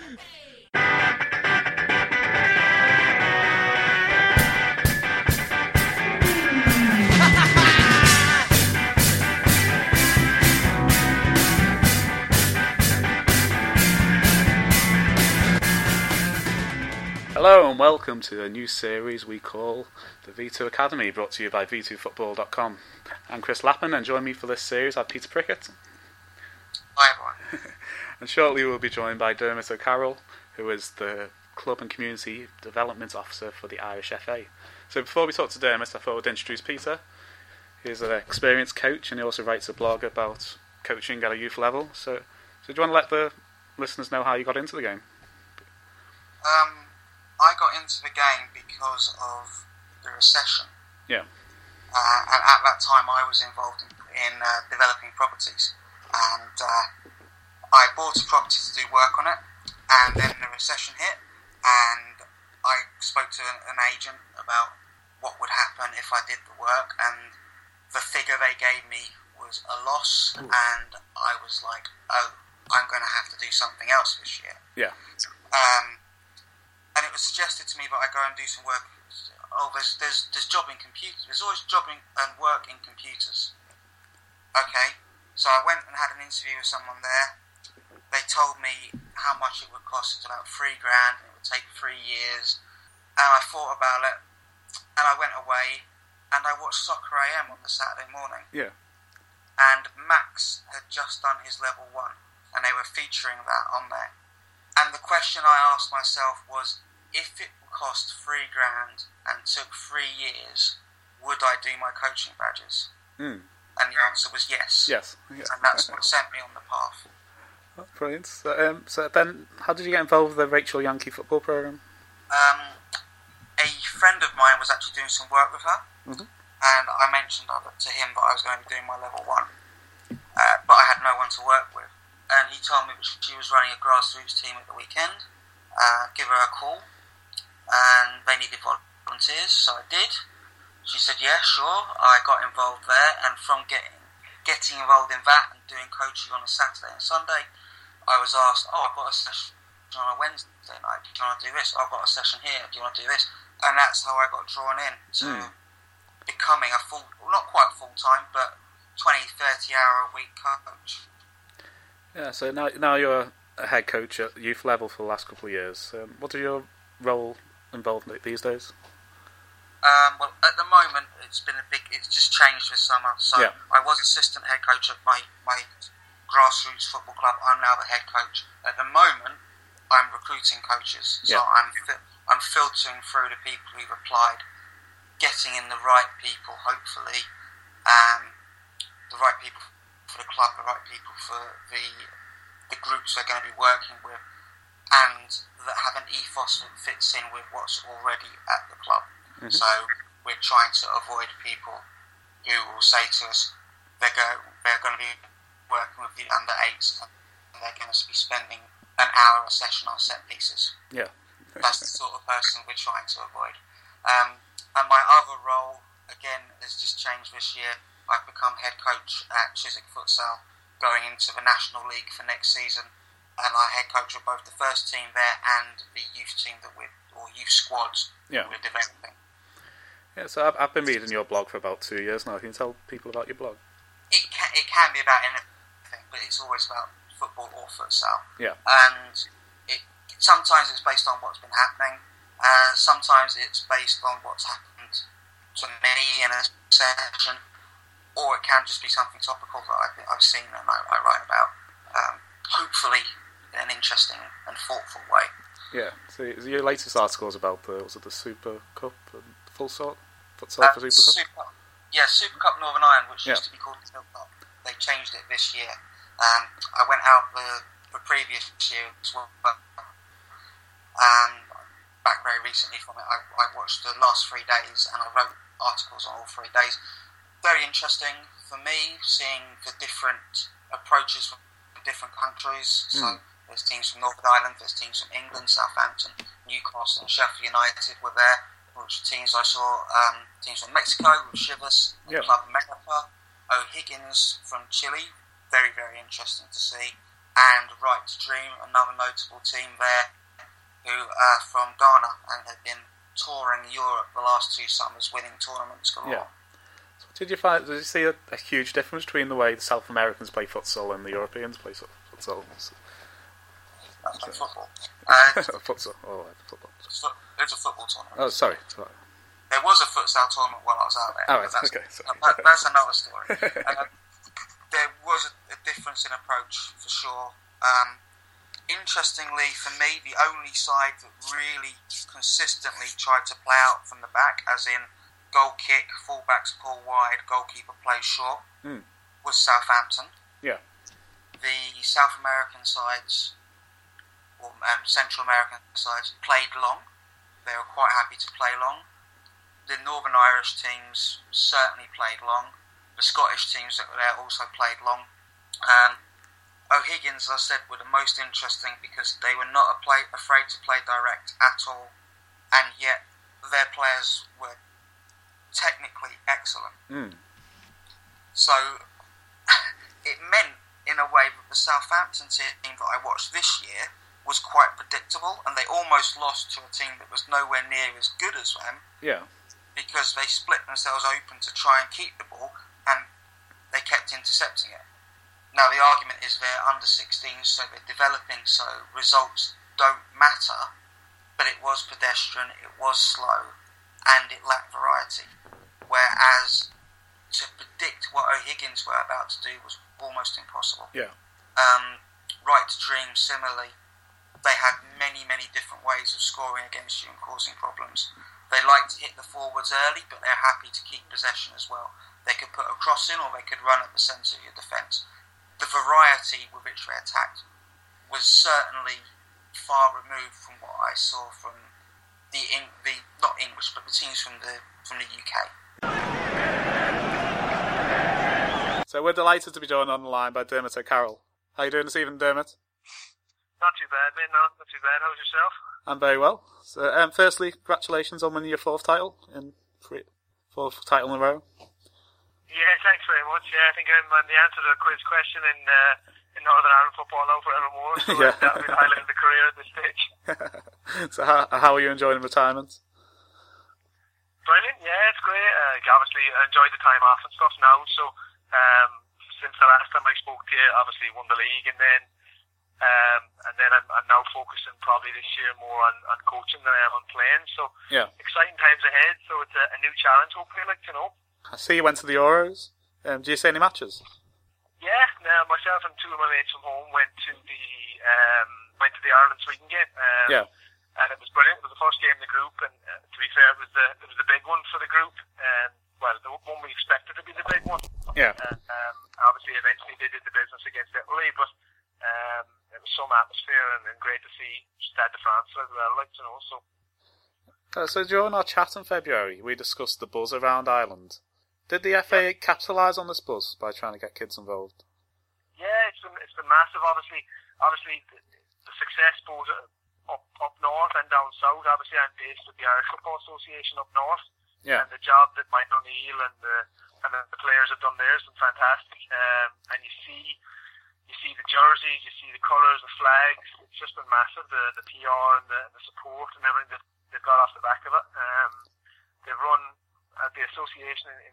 Hello and welcome to a new series we call the V2 Academy, brought to you by v2football.com. I'm Chris Lappin, and join me for this series I have Peter Prickett. Hi everyone. And shortly we'll be joined by Dermot O'Carroll, who is the Club and Community Development Officer for the Irish FA. So before we talk to Dermot, I thought I'd introduce Peter. He's an experienced coach and he also writes a blog about coaching at a youth level. So do you want to let the listeners know how you got into the game? I got into the game because of the recession. Yeah. And at that time I was involved in developing properties. And I bought a property to do work on it. And then the recession hit. And I spoke to an agent about what would happen if I did the work. And the figure they gave me was a loss. Ooh. And I was like, oh, I'm going to have to do something else this year. Yeah. And it was suggested to me that I go and do some work. Oh, there's job in computers. There's always job and work in computers. Okay, so I went and had an interview with someone there. They told me how much it would cost. It's about $3,000. And it would take 3 years. And I thought about it. And I went away and I watched Soccer AM on the Saturday morning. Yeah. And Max had just done his level 1, and they were featuring that on there. And the question I asked myself was, if it cost $3,000 and took 3 years, would I do my coaching badges? Mm. And the answer was yes. Yes. Yeah. And that's what sent me on the path. Oh, brilliant. So then, how did you get involved with the Rachel Yankee football programme? A friend of mine was actually doing some work with her, mm-hmm. and I mentioned to him that I was going to be doing my level 1, but I had no one to work with. And he told me that she was running a grassroots team at the weekend. Give her a call. And they needed volunteers, so I did. She said, yeah, sure. I got involved there, and from getting involved in that and doing coaching on a Saturday and Sunday, I was asked, I've got a session on a Wednesday night. Do you want to do this? I've got a session here. Do you want to do this? And that's how I got drawn in to becoming a not quite full-time, but 20, 30-hour-a-week coach. Yeah, so now you're a head coach at youth level for the last couple of years. What is your role involved these days? Well, at the moment, it's just changed this summer. So yeah. I was assistant head coach at my grassroots football club. I'm now the head coach. At the moment, I'm recruiting coaches. So yeah. I'm filtering through the people who've applied, getting in the right people, hopefully, the right people for the club, the right people for the groups they're going to be working with, and that have an ethos that fits in with what's already at the club. Mm-hmm. So we're trying to avoid people who will say to us they're going to be working with the under-8s and they're going to be spending an hour a session on set pieces. Yeah. That's the sort of person we're trying to avoid. And my other role, again, has just changed this year. I've become head coach at Chiswick Futsal, going into the National League for next season. And I head coach of both the first team there and the youth team or youth squads that we're developing. Yeah, so I've been reading your blog for about 2 years now. Can you tell people about your blog? It can be about anything, but it's always about football or futsal. Yeah. And sometimes it's based on what's been happening, and sometimes it's based on what's happened to me in a session, or it can just be something topical that I've seen and I write about. Hopefully in an interesting and thoughtful way. Yeah, so your latest article is about the Super Cup and futsal for Super Cup? Yeah, Super Cup Northern Ireland, which used to be called the Hill Cup. They changed it this year. I went out the previous year as well. Back very recently from it, I watched the last 3 days and I wrote articles on all 3 days. Very interesting for me, seeing the different approaches from different countries. So there's teams from Northern Ireland, there's teams from England, Southampton, Newcastle and Sheffield United were there, which teams I saw, teams from Mexico with Chivas, Club Megapa, O'Higgins from Chile, very, very interesting to see, and Right to Dream, another notable team there, who are from Ghana and have been touring Europe the last 2 summers, winning tournaments galore. Yeah. So did you see a huge difference between the way the South Americans play futsal and the Europeans play futsal? That's like football. Futsal. Oh, football. There's a football tournament. Oh, sorry. There was a futsal tournament while I was out there. Oh, right. Okay. That's another story. There was a difference in approach for sure. Interestingly, for me, the only side that really consistently tried to play out from the back, as in goal kick, fullbacks pull wide, goalkeeper plays short, was Southampton. Yeah. The South American sides, or Central American sides, played long. They were quite happy to play long. The Northern Irish teams certainly played long. The Scottish teams that were there also played long. O'Higgins, as I said, were the most interesting because they were not afraid to play direct at all, and yet their players were technically excellent. So it meant, in a way, that the Southampton team that I watched this year was quite predictable, and they almost lost to a team that was nowhere near as good as them. Yeah. Because they split themselves open to try and keep the ball, and they kept intercepting it. Now, the argument is they're under 16, so they're developing, so results don't matter, but it was pedestrian, it was slow, and it lacked variety. Whereas to predict what O'Higgins were about to do was almost impossible. Yeah. Right to Dream, similarly, they had many, many different ways of scoring against you and causing problems. They like to hit the forwards early, but they're happy to keep possession as well. They could put a cross in, or they could run at the centre of your defence. The variety with which they attacked was certainly far removed from what I saw from the not English, but the teams from the UK. So we're delighted to be joined on the line by Dermot O'Carroll. How are you doing this evening, Dermot? Not too bad, mate. No, not too bad. How's yourself? I'm very well. So, firstly, congratulations on winning your fourth title in a row. Yeah, thanks very much. Yeah, I think I'm the answer to the quiz question in Northern Ireland football now forevermore. So Yeah. That'll be the highlight of the career at this stage. So how are you enjoying retirement? Brilliant. Yeah, it's great. Obviously, I enjoyed the time off and stuff now. So since the last time I spoke to you, obviously won the league, and then I'm now focusing probably this year more on coaching than I am on playing. So Yeah. exciting times ahead. So it's a new challenge. Hopefully, I see you went to the Euros. Do you see any matches? Yeah, myself and 2 of my mates from home went to the Ireland-Sweden game. Yeah. And it was brilliant. It was the first game in the group, and to be fair, it was the big one for the group. Well, the one we expected to be the big one. Yeah. Obviously, eventually they did the business against Italy, but it was some atmosphere and great to see Stade de France as well, So during our chat in February, we discussed the buzz around Ireland. Did the FA capitalise on this buzz by trying to get kids involved? Yeah, it's been massive. Obviously, the success both up north and down south. Obviously, I'm based with the Irish Football Association up north. Yeah. And the job that Mike O'Neill and the players have done there has been fantastic. And you see the jerseys, you see the colours, the flags. It's just been massive. The PR and the support and everything that they've got off the back of it. They've run the association in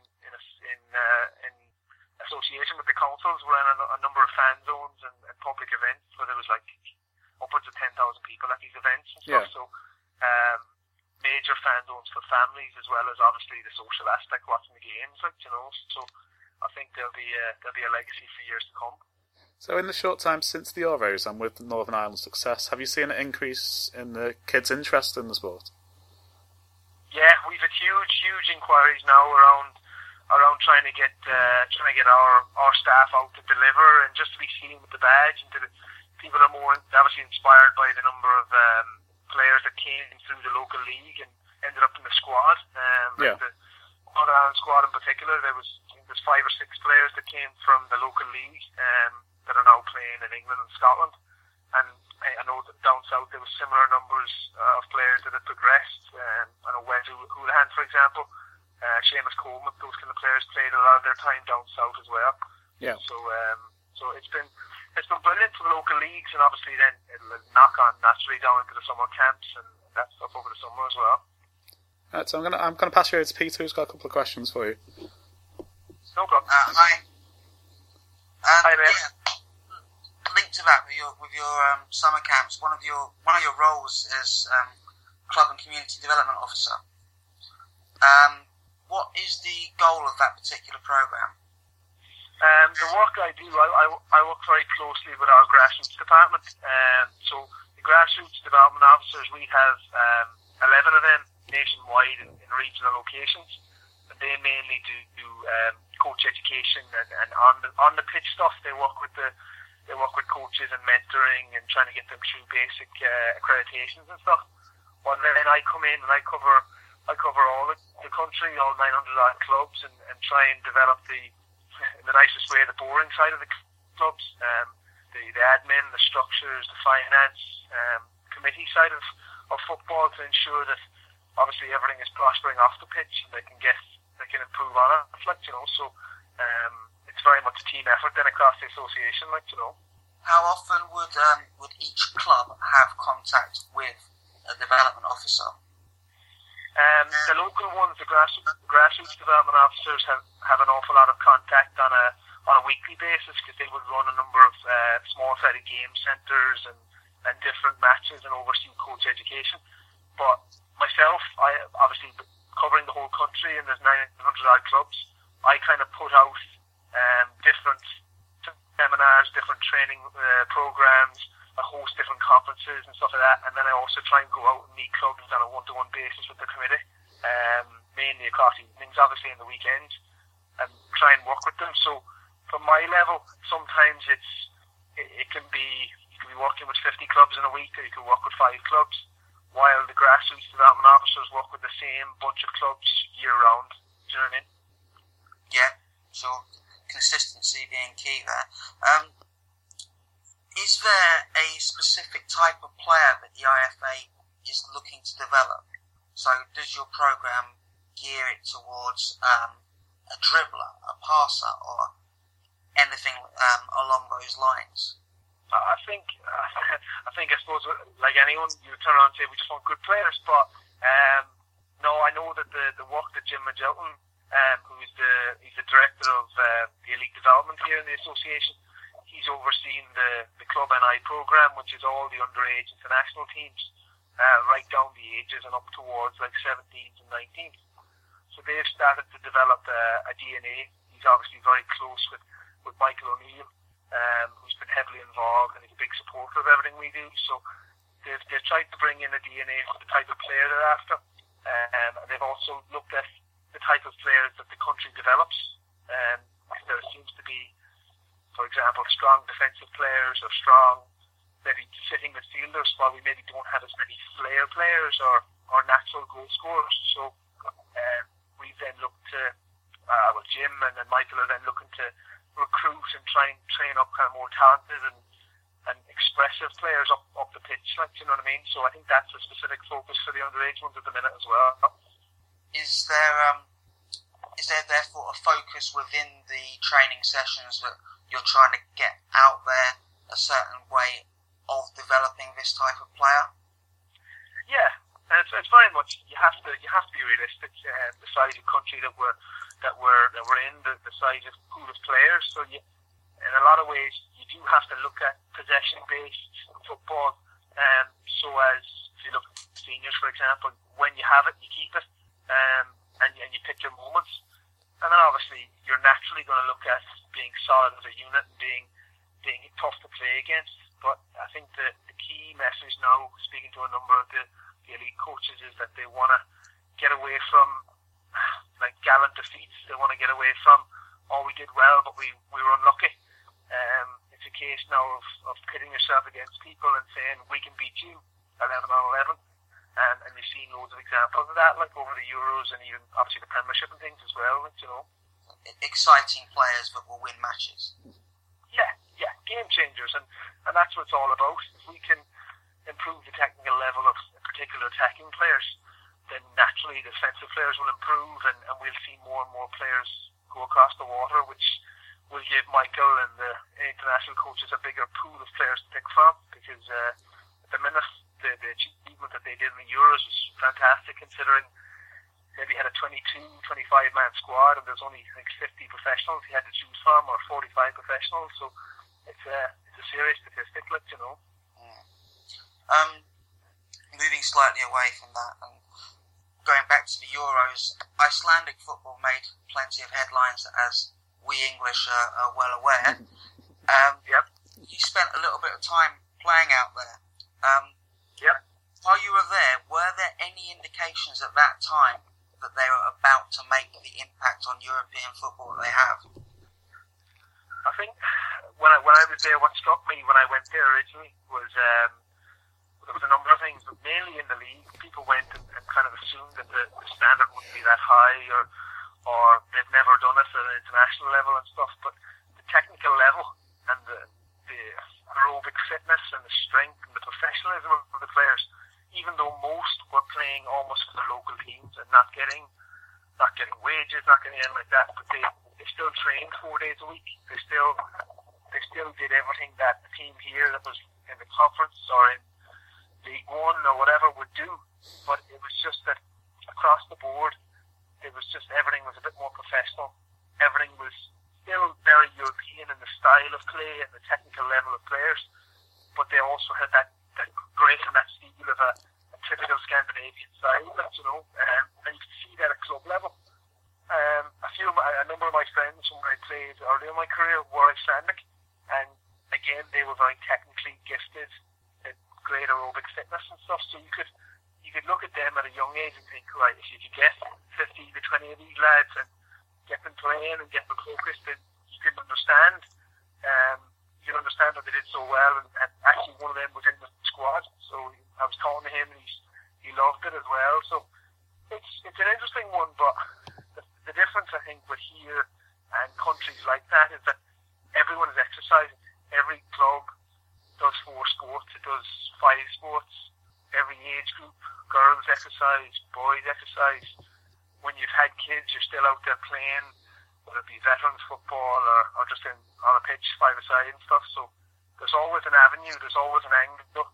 association with the councils, ran a number of fan zones and public events where there was like upwards of 10,000 people at these events and stuff. Yeah. So major fan zones for families, as well as obviously the social aspect, watching the games, So I think there'll be a legacy for years to come. So in the short time since the Euros and with Northern Ireland's success, have you seen an increase in the kids' interest in the sport? Yeah, we've had huge inquiries now around trying to get our staff out to deliver and just to be seen with the badge. And people are more obviously inspired by the number of players that came through the local league and ended up in the squad. Yeah. The Northern Ireland squad in particular, there's 5 or 6 players that came from the local league that are now playing in England and Scotland. And I know that down south there was similar numbers of players that had progressed. I know Wes Houlihan, for example, Seamus Coleman, those kind of players played a lot of their time down south as well. Yeah. So it's been it's been brilliant for the local leagues, and obviously then it'll knock on naturally down into the summer camps and that stuff over the summer as well. Right, so I'm gonna pass you over to Peter, who's got a couple of questions for you. No problem. Hi. Hi, mate. Yeah, linked to that with your summer camps, one of your roles is club and community development officer. What is the goal of that particular program? The work I do, I work very closely with our grassroots department. So the grassroots development officers, we have 11 of them nationwide in regional locations. And they mainly do coach education and on the pitch stuff. They work with coaches and mentoring and trying to get them through basic accreditations and stuff. Well, then I come in and I cover all the country, all 900 odd clubs, and try and develop in the nicest way, the boring side of the clubs, the admin, the structures, the finance, committee side of football to ensure that obviously everything is prospering off the pitch and they can improve on it. So it's very much a team effort then across the association, How often would each club have contact with a development officer? The local ones, the grassroots development officers have an awful lot of contact on a weekly basis because they would run a number of small-sided game centres and different matches and oversee coach education. But myself, I obviously covering the whole country and there's 900 odd clubs, I kind of put out different seminars, different training programs, I host different conferences and stuff like that, and then I also try and go out and meet clubs on a one-to-one basis with the committee, mainly across evenings, obviously, in the weekends, and try and work with them. So from my level, sometimes it can be, you can be working with 50 clubs in a week, or you can work with 5 clubs, while the grassroots development officers work with the same bunch of clubs year-round. Do you know what I mean? Yeah, so consistency being key there. Is there a specific type of player that the IFA is looking to develop? So does your program gear it towards a dribbler, a passer, or anything along those lines? I think I suppose like anyone, you turn around and say we just want good players, but no, I know that the work that Jim Magilton, he's the director of the elite development here in the association, he's overseeing the Club NI program, which is all the underage international teams, right down the ages and up towards like 17s and 19s. So they've started to develop a DNA. He's obviously very close with Michael O'Neill, who's been heavily involved and he's a big supporter of everything we do. So they've tried to bring in a DNA for the type of player they're after. And they've also looked at the type of players that the country develops. There seems to be, for example, strong defensive players or strong maybe sitting midfielders, while we maybe don't have as many flair players or natural goal scorers. So we've then looked to, Jim and Michael are then looking to recruit and try and train up kind of more talented and expressive players up the pitch, you know what I mean? So I think that's a specific focus for the underage ones at the minute as well. Is there therefore a focus within the training sessions that you're trying to get out there a certain way of developing this type of player? Yeah, and it's very much you have to be realistic. The size of country that we're in, the size of pool of players. So in a lot of ways, you do have to look at possession-based football. So as if you look at seniors, for example, when you have it, you keep it, and you pick your moments. And then obviously you're naturally going to look at being solid as a unit and being tough to play against. But I think the key message now, speaking to a number of the elite coaches, is that they want to get away from like gallant defeats. They want to get away from, we did well, but we were unlucky. It's a case now of pitting yourself against people and saying, we can beat you 11 on 11. And you've seen loads of examples of that, like over the Euros and even obviously the Premiership and things as well, Exciting players that will win matches. Yeah, game changers, and that's what it's all about. If we can improve the technical level of particular attacking players, then naturally the defensive players will improve, and we'll see more and more players go across the water, which will give Michael and the international coaches a bigger pool of players to pick from, because at the minute the achievement that they did in the Euros was fantastic, considering maybe had a 25-man squad and there's only, I think, 50 professionals he had to choose from, or 45 professionals. So it's a serious statistic, you know. Moving slightly away from that and going back to the Euros, Icelandic football made plenty of headlines, as we English are well aware. Yep. You spent a little bit of time playing out there. Yep. While you were there, were there any indications at that time that they were about to make the impact on European football that they have? I think when I was there, what struck me when I went there originally was there was a number of things, but mainly in the league, people went and kind of assumed that the standard wouldn't be that high, or they've never done it at an international level and stuff. But the technical level and the aerobic fitness and the strength and the professionalism of the players, even though most were playing almost for their local teams and not getting wages, not getting anything like that, but they still trained 4 days a week. They still did everything that the team here that was in the conference or in League One or whatever would do. But it was just that across the board, it was just everything was a bit more professional. Everything was still very European in the style of play and the technical level of players, but they also had that grace and that steel of a typical Scandinavian style, you know, and you could see that at club level. A number of my friends from where I played early in my career were Icelandic, and again they were very technically gifted, great aerobic fitness and stuff. So you could look at them at a young age and think, right, if you could get 15 to 20 of these lads and get them playing and get them focused, then you can understand. You can understand that they did so well, and actually one of them was in the squad. So I was talking to him, and he loved it as well. So it's an interesting one, but the difference I think with here and countries like that is that everyone is exercising. Every club does 4 sports. It does 5 sports. Every age group, girls exercise, boys exercise. When you've had kids, you're still out there playing, whether it be veterans football or just on a pitch, 5-a-side and stuff. So there's always an avenue, there's always an angle.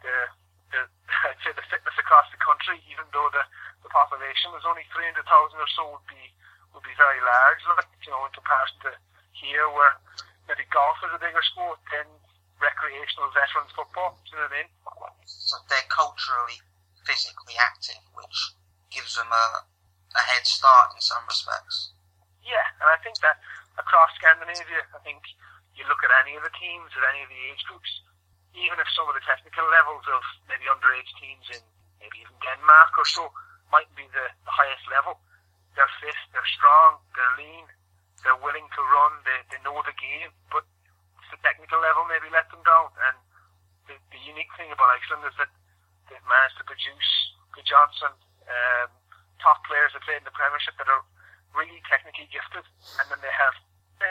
I'd say the fitness across the country, even though the population is only 300,000 or so, would be very large, like, you know, in comparison to here, where maybe golf is a bigger sport than recreational veterans football. Do you know what I mean? So they're culturally, physically active, which gives them a head start in some respects. Yeah, and I think that across Scandinavia, I think you look at any of the teams at any of the age groups, even if some of the technical levels of maybe underage teams in maybe even Denmark or so might be the highest level, they're fit, they're strong, they're lean, they're willing to run, they know the game, but the technical level maybe let them down. And the unique thing about Iceland is that they've managed to produce Good Johnson, top players that play in the Premiership that are really technically gifted, and then they have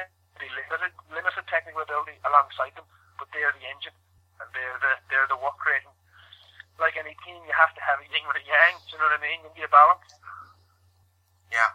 limited technical ability alongside them, but they are the engine, and they're the work rate. And like any team, you have to have a yin with a yang. Do you know what I mean? You need a balance. Yeah.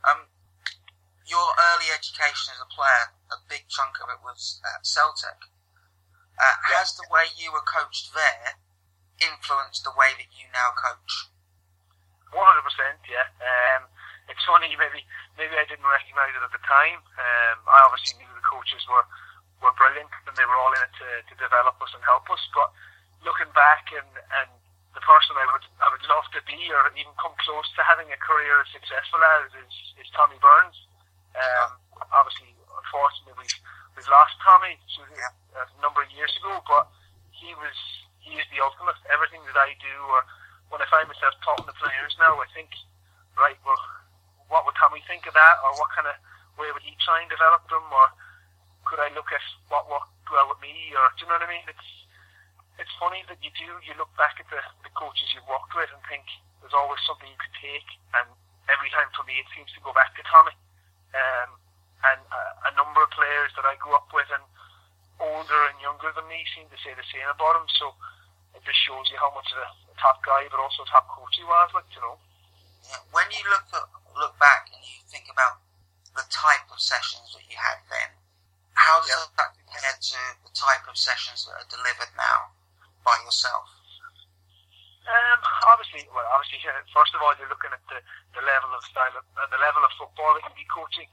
Your early education as a player, a big chunk of it was at Celtic. Has the way you were coached there influenced the way that you now coach? 100%, yeah. It's funny, maybe I didn't recognise it at the time. I obviously knew the coaches were brilliant, and they were all in it to develop us and help us. But looking back, and the person I would love to be, or even come close to having a career as successful as, is Tommy Burns. Obviously, unfortunately, we've lost Tommy a number of years ago, but he is the ultimate. Everything that I do, or when I find myself talking to players now, I think, right, well, what would Tommy think of that, or what kind of way would he try and develop them, or could I look at what worked well with me, or do you know what I mean? It's funny that you look back at the coaches you've worked with and think there's always something you could take, and every time for me it seems to go back to Tommy. And a number of players that I grew up with and older and younger than me seem to say the same about him. So it just shows you how much of a top guy, but also a top coach he was, like, you know. Yeah. When you look back and you think about the type of sessions that you had then How does that compare to the type of sessions that are delivered now by yourself? Obviously, first of all, you're looking at the level of style, the level of football that you'd be coaching.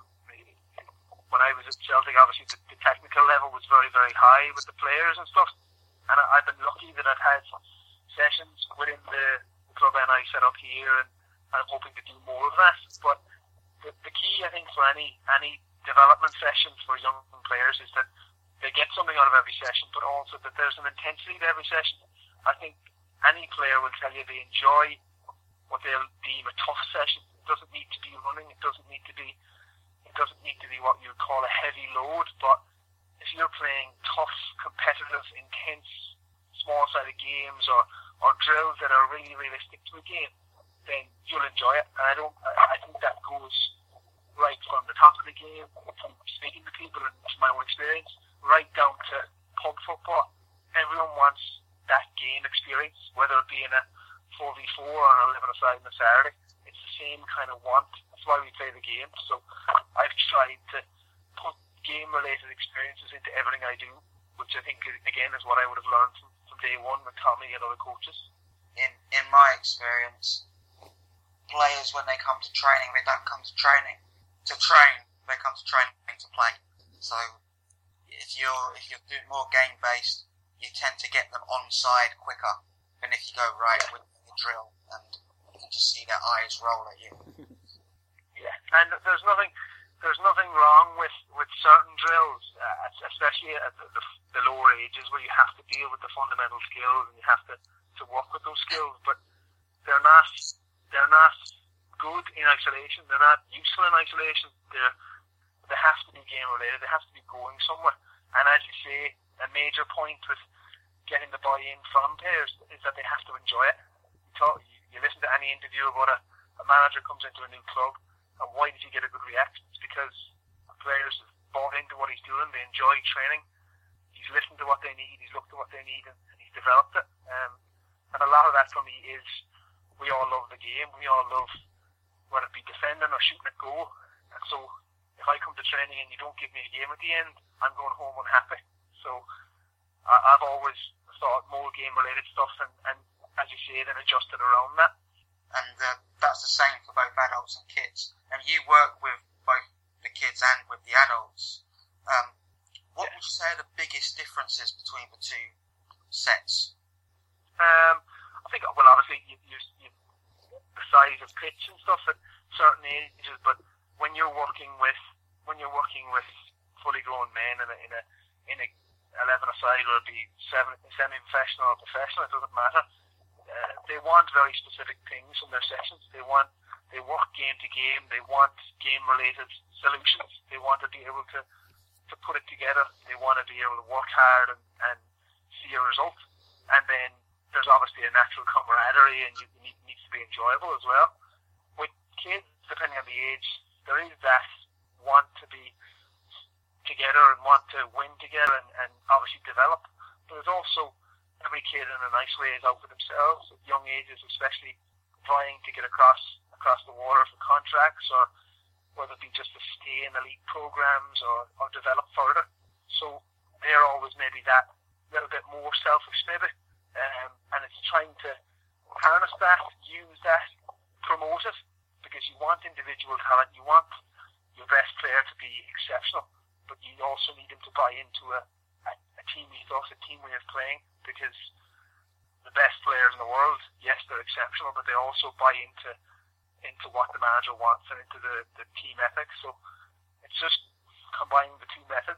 When I was at Celtic, obviously the technical level was very, very high with the players and stuff. And I've been lucky that I've had sessions within the club NI set up here, and I'm hoping to do more of that. But the key, I think, for any development session for young players is that they get something out of every session, but also that there's an intensity to every session. I think any player will tell you they enjoy what they'll deem a tough session. It doesn't need to be running. It doesn't need to be what you would call a heavy load. But if you're playing tough, competitive, intense, small-sided games or drills that are really realistic to a game, then you'll enjoy it. And I think that goes right from the top of the game, from speaking to people and from my own experience, right down to pub football. Everyone wants that game experience, whether it be in a 4v4 or an 11-a-side on a Saturday. It's the same kind of want. That's why we play the game. So I've tried to put game-related experiences into everything I do, which I think, again, is what I would have learned from day one with Tommy and other coaches. In my experience, players, when they come to training, they don't come to training to train. They come to training to play. So if you're doing more game-based, you tend to get them on side quicker than if you go right with the drill and you can just see their eyes roll at you. Yeah, and there's nothing wrong with certain drills, especially at the lower ages, where you have to deal with the fundamental skills and you have to work with those skills. But they're not good in isolation. They're not useful in isolation. They have to be game related. They have to be going somewhere. And as you say, a major point with getting the buy-in from players is that they have to enjoy it. You listen to any interview about a manager comes into a new club, and why did he get a good reaction? It's because the players have bought into what he's doing, they enjoy training, he's listened to what they need, he's looked at what they need, and he's developed it. And a lot of that for me is, we all love the game, we all love whether it be defending or shooting a goal, and so if I come to training and you don't give me a game at the end, I'm going home unhappy. So I've always thought more game-related stuff and as you say, then adjusted around that. And that's the same for both adults and kids. And you work with both the kids and with the adults. What would you say are the biggest differences between the two sets? I think, well, obviously, you the size of pitch and stuff at certain ages, but when you're working with fully grown men in a 11-a-side, or it be semi-professional or professional, it doesn't matter. They want very specific things from their sessions. They work game to game. They want game-related solutions. They want to be able to put it together. They want to be able to work hard and see a result. And then there's obviously a natural camaraderie, and it needs to be enjoyable as well. With kids, depending on the age, there is that want to be together and want to win together and obviously develop. But there's also every kid in a nice way is out for themselves at young ages, especially vying to get across the water for contracts, or whether it be just to stay in elite programs or develop further. So they're always maybe that little bit more selfish maybe, and it's trying to harness that, use that, promote it, because you want individual talent, you want your best player to be exceptional, but you also need them to buy into a team ethos, a team way of playing, because the best players in the world, yes, they're exceptional, but they also buy into what the manager wants and into the team ethics. So it's just combining the two methods,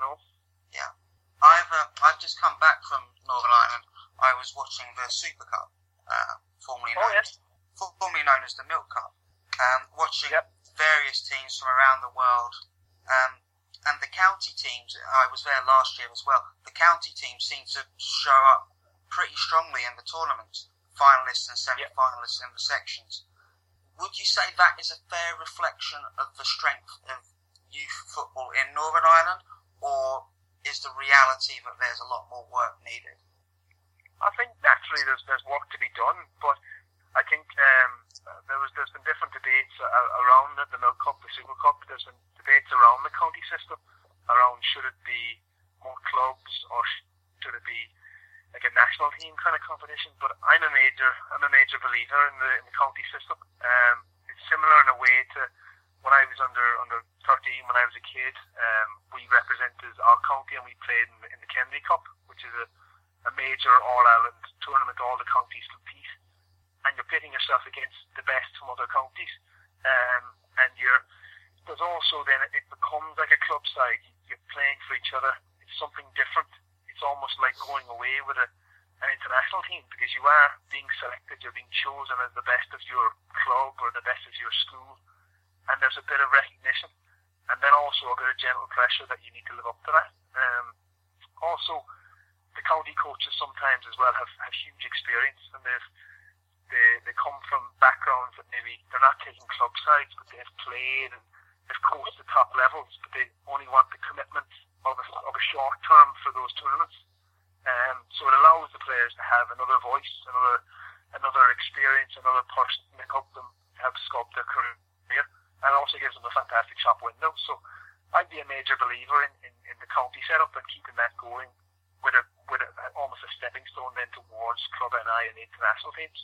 Yeah. I've just come back from Northern Ireland. I was watching the Super Cup, formerly known as the Milk Cup, watching various teams from around the world. And the county teams, I was there last year as well, the county teams seem to show up pretty strongly in the tournament, finalists and semi-finalists in the sections. Would you say that is a fair reflection of the strength of youth football in Northern Ireland, or is the reality that there's a lot more work needed? I think naturally there's work to be done, but I think there's been different debates around the Milk Cup, the Super Cup. There's been debates around the county system. around should it be more clubs or should it be like a national team kind of competition. But I'm a major believer in the county system. It's similar in a way to when I was under 13 when I was a kid. We represented our county and we played in the Kennedy Cup, which is a major All-Ireland tournament. All the counties compete, and you're pitting yourself against the best from other counties. And there's also then it becomes like a club side. You're playing for each other. It's something different. It's almost like going away with an international team, because you are being selected. You're being chosen as the best of your club or the best of your school, and there's a bit of recognition, and then also a bit of gentle pressure that you need to live up to that. Also, the county coaches sometimes as well have huge experience, and they come from backgrounds that maybe they're not taking club sides, but they've played and they've coached the top levels, but they only want the commitment of a short term for those tournaments. So it allows the players to have another voice, another experience, another person to help them help sculpt their career, and also gives them a fantastic shop window. So I'd be a major believer in the county setup and keeping that going with almost a stepping stone then towards Club NI and the international teams.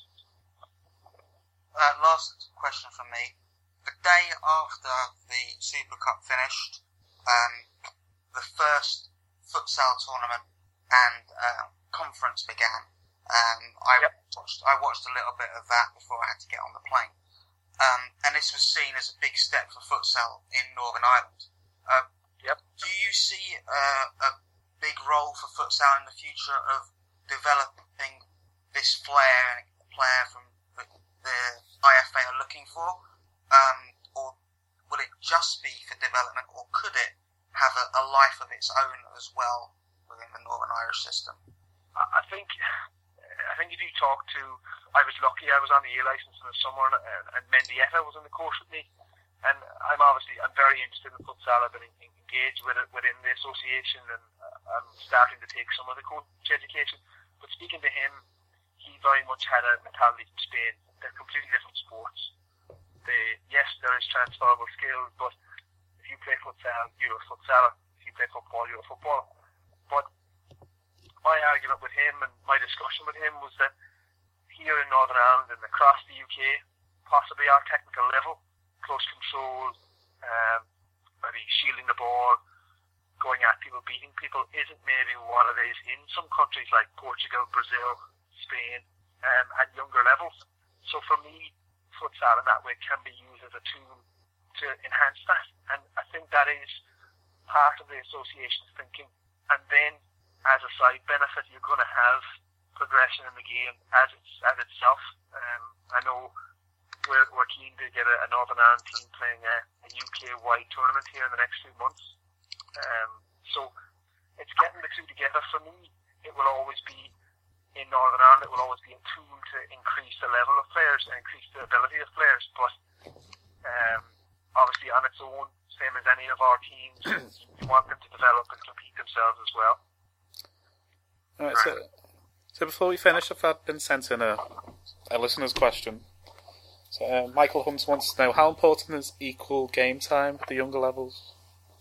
Last question from me. The day after the Super Cup finished, the first futsal tournament and conference began. I watched a little bit of that before I had to get on the plane. And this was seen as a big step for futsal in Northern Ireland. Do you see a big role for futsal in the future of developing this flair and player from the IFA are looking for? Or will it just be for development, or could it have a life of its own as well within the Northern Irish system? I think if you talk to, I was lucky, I was on the A licence in the summer, and Mendieta was in the course with me, and I'm very interested in futsal. I've been engaged with it within the association, and I'm starting to take some of the coach education. But speaking to him, he very much had a mentality from Spain. They're completely different sports. Yes, there is transferable skills, but if you play futsal, you're a futsaler. If you play football, you're a footballer. But my argument with him and my discussion with him was that here in Northern Ireland and across the UK, possibly our technical level, close control, maybe shielding the ball, going at people, beating people, isn't maybe what it is in some countries like Portugal, Brazil, Spain, at younger levels. So for me, futsal in that way can be used as a tool to enhance that, and I think that is part of the association's thinking. And then, as a side benefit, you're going to have progression in the game as itself. I know we're keen to get a Northern Ireland team playing a UK-wide tournament here in the next few months. So it's getting the two together. For me, it will always be in Northern Ireland. It will always be a tool to increase the level of players and increase the ability of players. But obviously, on its own, same as any of our teams, you want them to develop and compete themselves as well. All right, so before we finish, I've been sent in a listener's question. So Michael Hunt wants to know, how important is equal game time at the younger levels?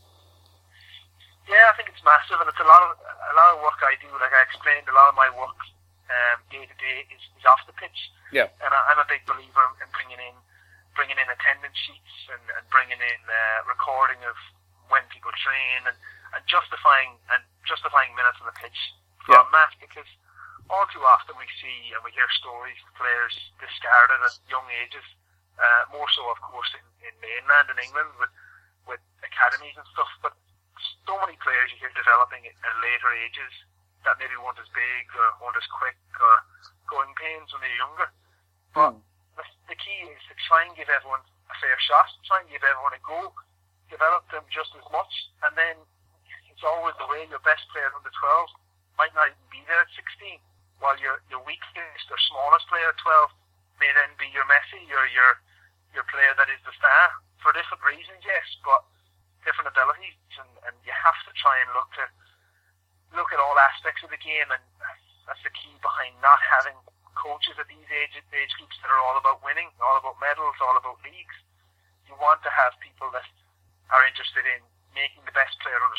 Yeah, I think it's massive, and it's a lot of work I do. Like I explained, a lot of my work day to day is off the pitch. Yeah. And I'm a big believer in bringing in attendance sheets and bringing in recording of when people train and justifying minutes on the pitch for a match, because all too often we see and we hear stories of players discarded at young ages, more so of course in mainland in England with academies and stuff, but so many players you hear developing at later ages that maybe weren't as big or weren't as quick or growing pains when they're younger. But the key is to try and give everyone a fair shot, try and give everyone a go, develop them just as much, and then it's always the way your best player under 12 might not even be there at 16, while your weakest or smallest player at 12 may then be your Messi or your player that is the star for different reasons, yes, but different abilities, and you have to try and look at all aspects of the game, and that's the key behind not having coaches at these age groups that are all about winning, all about medals, all about leagues. You want to have people that are interested in making the best player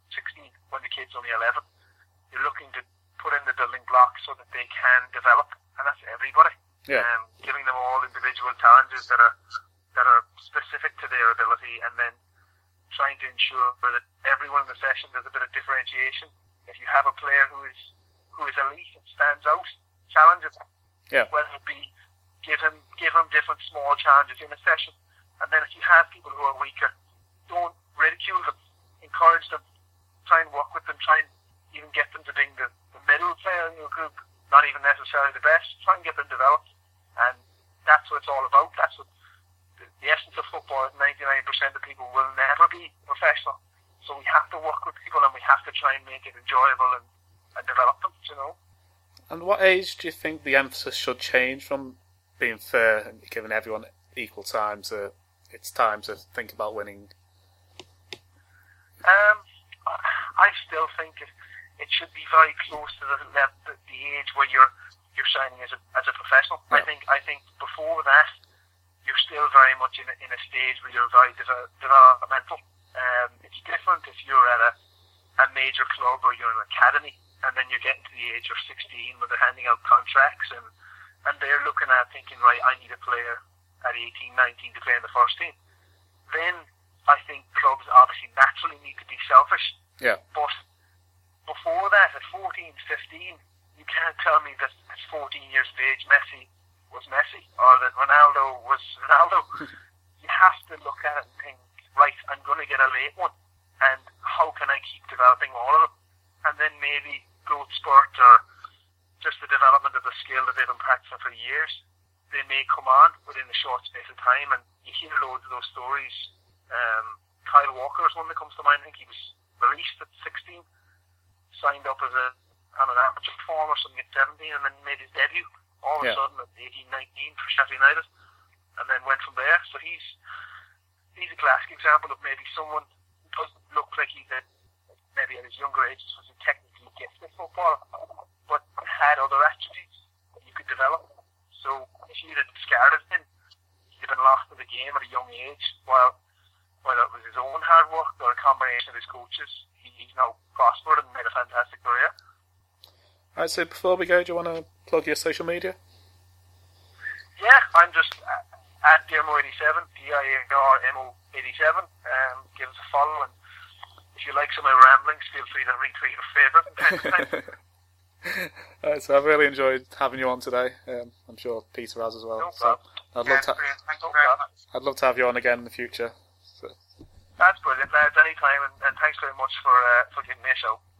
16 when the kid's only 11. You're looking to put in the building blocks so that they can develop, and that's everybody. Yeah. Giving them all individual challenges that are specific to their ability, and then trying to ensure that everyone in the session there's a bit of differentiation. If you have a player who is elite and stands out, challenge him. Yeah. Whether it be give him different small challenges in a session, and then if you have people who are weaker, don't ridicule them, encourage them, try and work with them, try and even get them to being the middle player in your group, not even necessarily the best. Try and get them developed, and that's what it's all about. That's what the essence of football is. 99% of people will never be professional, so we have to work with people, and we have to try and make it enjoyable and develop them, you know. And what age do you think the emphasis should change from being fair and giving everyone equal time to it's time to think about winning? I still think it should be very close to the age where you're signing as a professional. Yeah. I think before that you're still very much in a stage where you're very developmental. It's different if you're at a major club or you're in an academy, and then you're getting to the age of 16 when they're handing out contracts and they're looking at thinking, right, I need a player at 18, 19 to play in the first team. Then I think clubs obviously naturally need to be selfish. Yeah. But before that, at 14, 15, you can't tell me that at 14 years of age Messi was Messi or that Ronaldo was Ronaldo. You have to look at it and think, right, I'm going to get a late one, and how can I keep developing all of them? And then maybe growth spurt or just the development of the skill that they've been practicing for years, they may come on within a short space of time, and you hear loads of those stories. Kyle Walker is one that comes to mind. I think he was released at 16, signed up as on an amateur form or something at 17, and then made his debut all of a sudden at 18, 19 for Sheffield United, and then went from there. So he's a classic example of maybe someone who doesn't look like he's maybe at his younger age was technically gifted at football, but had other attributes that you could develop. So if you'd have discarded him, he'd have been lost in the game at a young age, while whether it was his own hard work or a combination of his coaches, he's now prospered and made a fantastic career. Alright, so before we go, do you want to plug your social media? Yeah, I'm just at Diarmo87, DIARMO87. Give us a follow, and if you like some of my ramblings, feel free to retweet or favourite. Alright, so I've really enjoyed having you on today. I'm sure Peter has as well. No problem. So I'd love to have you on again in the future. So. That's brilliant, lads. Anytime, and thanks very much for giving me a show.